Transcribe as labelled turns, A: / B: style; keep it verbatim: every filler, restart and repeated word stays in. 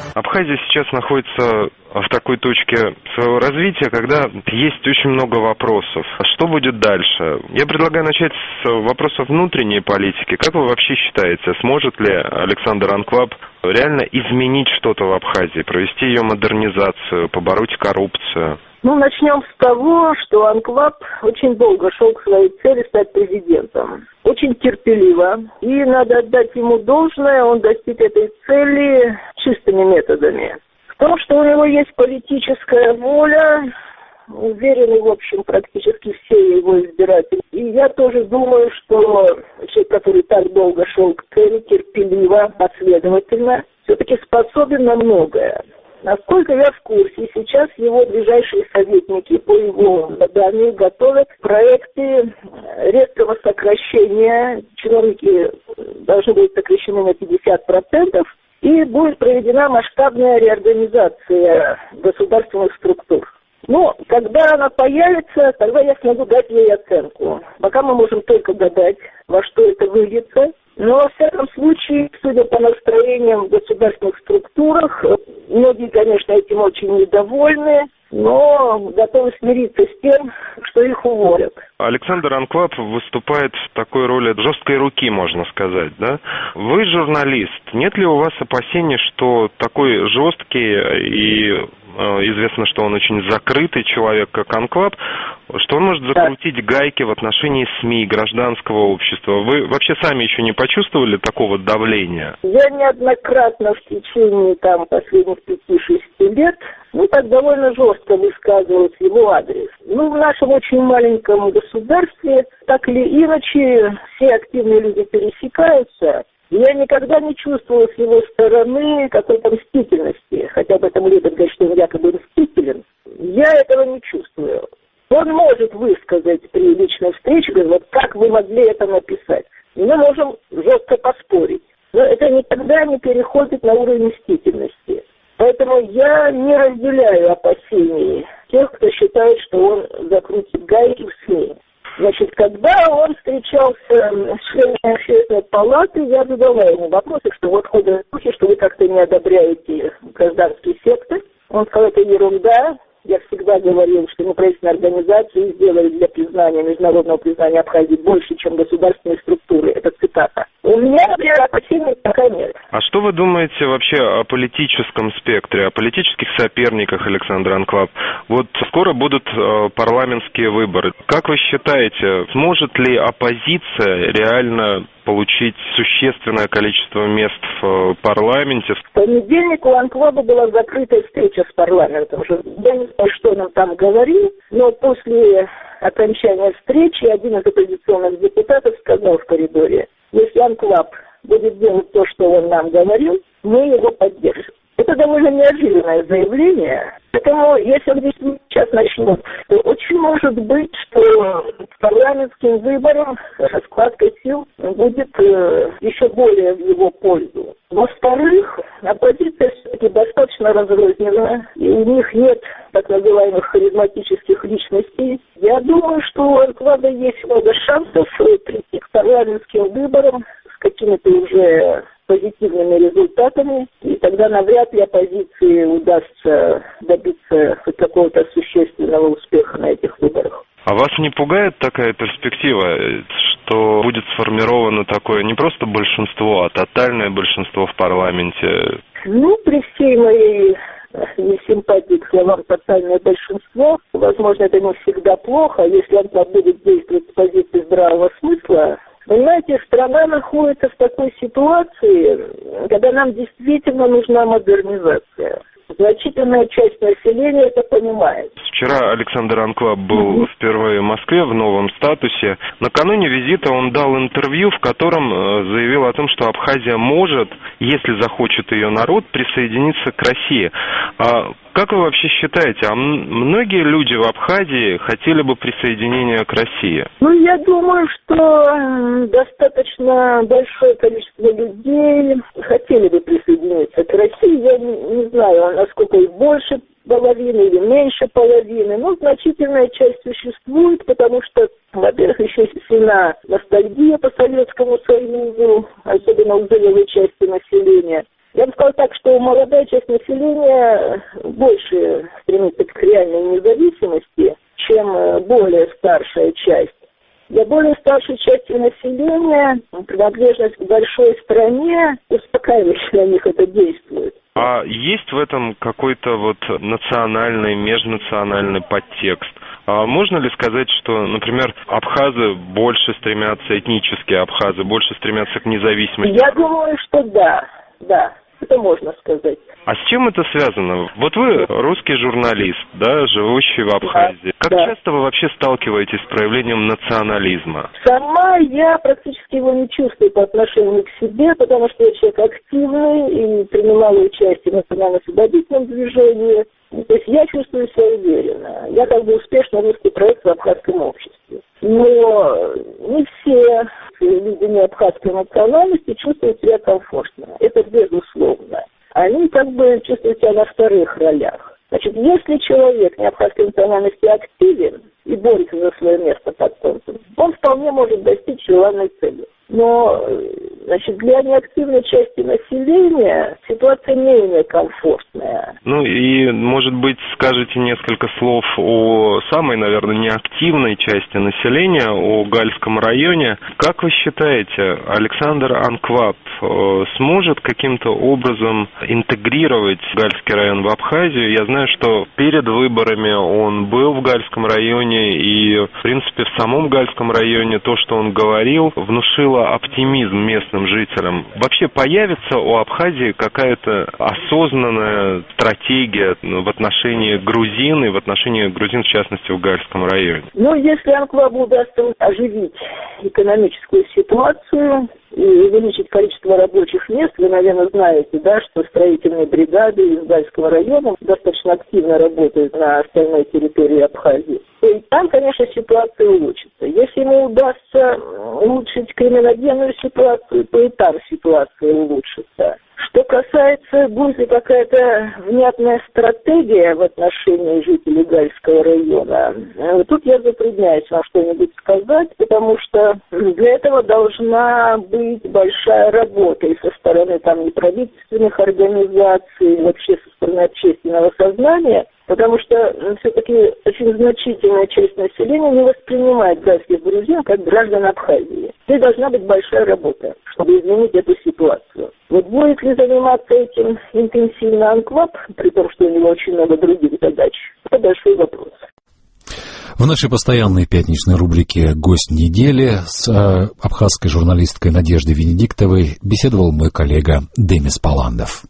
A: Абхазия сейчас находится в такой точке своего развития, когда есть очень много вопросов. Что будет дальше? Я предлагаю начать с вопросов внутренней политики. Как вы вообще считаете, сможет ли Александр Анклап реально изменить что-то в Абхазии, провести ее модернизацию, побороть коррупцию?
B: Ну, начнем с того, что Анклап очень долго шел к своей цели стать президентом. Очень терпеливо. И надо отдать ему должное, он достиг этой цели чистыми методами. В том, что у него есть политическая воля, уверены, в общем, практически все его избиратели. И я тоже думаю, что человек, который так долго шел к цели, терпеливо, последовательно, все-таки способен на многое. Насколько я в курсе, сейчас его ближайшие советники по его заданию готовят проекты резкого сокращения. Чиновники должны быть сокращены на пятьдесят процентов. И будет проведена масштабная реорганизация государственных структур. Но когда она появится, тогда я смогу дать ей оценку. Пока мы можем только гадать, во что это выльется. Но, во всяком случае, судя по настроениям в государственных структурах, многие, конечно, этим очень недовольны, но готовы смириться с тем, что их уволят.
A: Александр Анклап выступает в такой роли жесткой руки, можно сказать, да? Вы журналист. Нет ли у вас опасений, что такой жесткий и известно, что он очень закрытый человек, как Анклап, что он может закрутить да. гайки в отношении СМИ, гражданского общества? Вы вообще сами еще не почувствовали такого давления?
B: Я неоднократно в течение там последних пяти-шести лет, ну, так довольно жестко высказывалась его адрес. Ну, в нашем очень маленьком государстве, так или иначе, все активные люди пересекаются. Я никогда не чувствовала с его стороны какой-то мстительности, хотя об этом любят говорить, что он якобы мстителен. Я этого не чувствую. Он может высказать при личной встрече, говорит, вот как вы могли это написать. И мы можем жестко поспорить. Но это никогда не переходит на уровень мстительности. Поэтому я не разделяю опасений тех, кто считает, что он закрутит гайки в СМИ. Значит, когда он встречался с членами общественной палаты, я задала ему вопросы, что вот ходят слухи, что вы как-то не одобряете гражданский сектор. Он сказал, это ерунда. Я всегда говорил, что неправительственные организации сделали для признания, международного признания Абхазии больше, чем государственные структуры. Это цитата. У меня, например, опасений пока нет.
A: А что вы думаете вообще о политическом спектре, о политических соперниках Александра Анклап? Вот скоро будут э, парламентские выборы. Как вы считаете, сможет ли оппозиция реально получить существенное количество мест в парламенте? В
B: понедельник у Анклапа была закрытая встреча с парламентом. Я не знаю, что он там говорил, но после окончания встречи один из оппозиционных депутатов сказал в коридоре, если Анклап будет делать то, что он нам говорил, мы его поддержим. Это довольно неожиданное заявление. Поэтому, если он действительно сейчас начнет, то очень может быть, что парламентским выборам раскладка сил будет э, еще более в его пользу. Во-вторых, оппозиция все-таки достаточно разрозненная, и у них нет так называемых харизматических личностей. Я думаю, что у Анклапа есть много шансов прийти к парламентским выборам с какими-то уже позитивными результатами, и тогда навряд ли оппозиции удастся добиться хоть какого-то существенного успеха на этих выборах.
A: А вас не пугает такая перспектива, что будет сформировано такое не просто большинство, а тотальное большинство в парламенте?
B: Ну, при всей моей несимпатии к словам «тотальное большинство», возможно, это не всегда плохо, если он будет действовать с позиции здравого смысла. Понимаете, страна находится в такой ситуации, когда нам действительно нужна модернизация. Значительная часть населения это понимает.
A: Вчера Александр Анклап был впервые в Москве в новом статусе. Накануне визита он дал интервью, в котором заявил о том, что Абхазия может, если захочет ее народ, присоединиться к России. А как вы вообще считаете, а многие люди в Абхазии хотели бы присоединения к России?
B: Ну, я думаю, что достаточно большое количество людей хотели бы присоединиться к России. Я не, не знаю, насколько их больше половины или меньше половины. Но значительная часть существует, потому что, во-первых, еще сильна ностальгия по Советскому Союзу, особенно у зрелой части населения. Я бы сказала так, что молодая часть населения больше стремится к реальной независимости, чем более старшая часть. Для более старшей части населения принадлежность к большой стране успокаивающе на них это действует.
A: А есть в этом какой-то вот национальный, межнациональный подтекст? А можно ли сказать, что, например, абхазы больше стремятся, этнические абхазы больше стремятся к независимости?
B: Я думаю, что да, да. Это можно сказать.
A: А с чем это связано? Вот вы русский журналист, да, живущий в Абхазии. Да, как
B: да.
A: часто вы вообще сталкиваетесь с проявлением национализма?
B: Сама я практически его не чувствую по отношению к себе, потому что я человек активный и принимала участие в национально-освободительном движении. То есть я чувствую себя уверенно. Я как бы успешно русский проект в абхазском обществе. Но не все люди абхазской национальности чувствуют себя комфортно. Это безусловно. Они как бы чувствуют себя на вторых ролях. Значит, если человек не абхазской национальности активен и борется за свое место под солнцем, он вполне может достичь желанной цели. Но, значит, для неактивной части населения ситуация менее комфортная.
A: Ну и, может быть, скажете несколько слов о самой, наверное, неактивной части населения, о Гальском районе. Как вы считаете, Александр Анкваб сможет каким-то образом интегрировать Гальский район в Абхазию? Я знаю, что перед выборами он был в Гальском районе, и, в принципе, в самом Гальском районе то, что он говорил, внушило оптимизм местным жителям. Вообще появится у Абхазии какая-то осознанная стратегия в отношении грузин и в отношении грузин, в частности, в Гальском районе?
B: Ну, если Анквабу удастся оживить экономическую ситуацию и увеличить количество рабочих мест, вы, наверное, знаете, да, что строительные бригады из Гальского района достаточно активно работают на остальной территории Абхазии. И там, конечно, ситуация улучшится. Если ему удастся улучшить криминогенную ситуацию, то и там ситуация улучшится. Что касается, будет ли какая-то внятная стратегия в отношении жителей Гальского района, тут я затрудняюсь вам что-нибудь сказать, потому что для этого должна быть большая работа и со стороны там неправительственных организаций, и вообще со стороны общественного сознания, потому что все-таки очень значительная часть населения не воспринимает гальских грузин как граждан Абхазии. Здесь должна быть большая работа, чтобы изменить эту ситуацию. Вот будет ли заниматься этим интенсивно Анкваб, при том, что у него очень много других задач, это большой вопрос.
C: В нашей постоянной пятничной рубрике «Гость недели» с э, абхазской журналисткой Надеждой Венедиктовой беседовал мой коллега Демис Паландов.